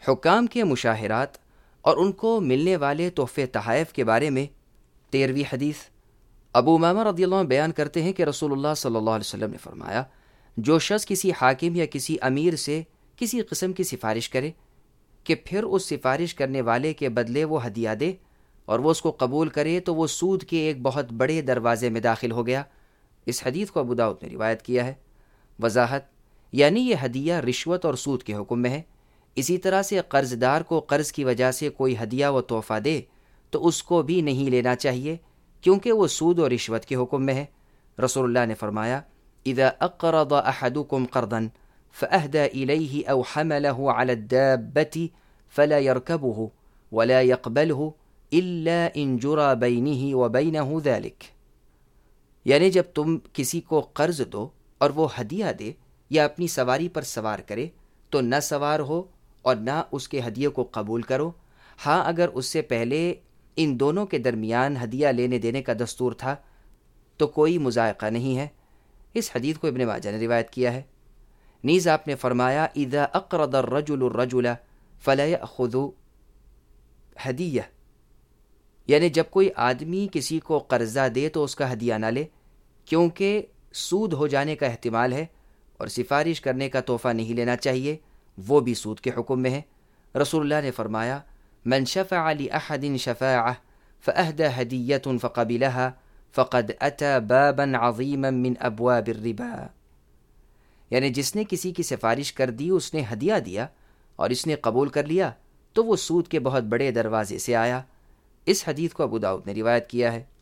حکام کے مشاہرات اور ان کو ملنے والے تحفے تحائف کے بارے میں 13ویں حدیث، ابو امامہ رضی اللہ عنہ بیان کرتے ہیں کہ رسول اللہ صلی اللہ علیہ وسلم نے فرمایا، جو شخص کسی حاکم یا کسی امیر سے کسی قسم کی سفارش کرے کہ پھر اس سفارش کرنے والے کے بدلے وہ ہدیہ دے اور وہ اس کو قبول کرے تو وہ سود کے ایک بہت بڑے دروازے میں داخل ہو گیا۔ اس حدیث کو ابو داؤد نے روایت کیا ہے۔ وضاحت، یعنی یہ ہدیہ رشوت اور سود کے حکم میں ہے۔ اسی طرح سے قرض دار کو قرض کی وجہ سے کوئی ہدیہ و تحفہ دے تو اس کو بھی نہیں لینا چاہیے، کیونکہ وہ سود و رشوت کے حکم میں ہے۔ رسول اللہ نے فرمایا، اذا اقرض احدكم قرضا فاهدى اليه او حمله على الدابة فلا يركبه ولا يقبله الا ان جرى بينه وبينه ذلك، یعنی جب تم کسی کو قرض دو اور وہ ہدیہ دے یا اپنی سواری پر سوار کرے تو نہ سوار ہو اور نہ اس کے ہدیے کو قبول کرو، ہاں اگر اس سے پہلے ان دونوں کے درمیان ہدیہ لینے دینے کا دستور تھا تو کوئی مضائقہ نہیں ہے۔ اس حدیث کو ابن ماجہ نے روایت کیا ہے۔ نیز آپ نے فرمایا، اذا اقرض الرجل الرجل فلا يأخذ ہدیہ، یعنی جب کوئی آدمی کسی کو قرضہ دے تو اس کا ہدیہ نہ لے، کیونکہ سود ہو جانے کا احتمال ہے، اور سفارش کرنے کا تحفہ نہیں لینا چاہیے، وہ بھی سود کے حکم میں ہے۔ رسول اللہ نے فرمایا، من شفع لأحد شفاعة فأهدى هدية فقبلها فقد أتى بابا عظيما من أبواب الربا، یعنی جس نے کسی کی سفارش کر دی، اس نے ہدیہ دیا اور اس نے قبول کر لیا تو وہ سود کے بہت بڑے دروازے سے آیا۔ اس حدیث کو ابو داؤد نے روایت کیا ہے۔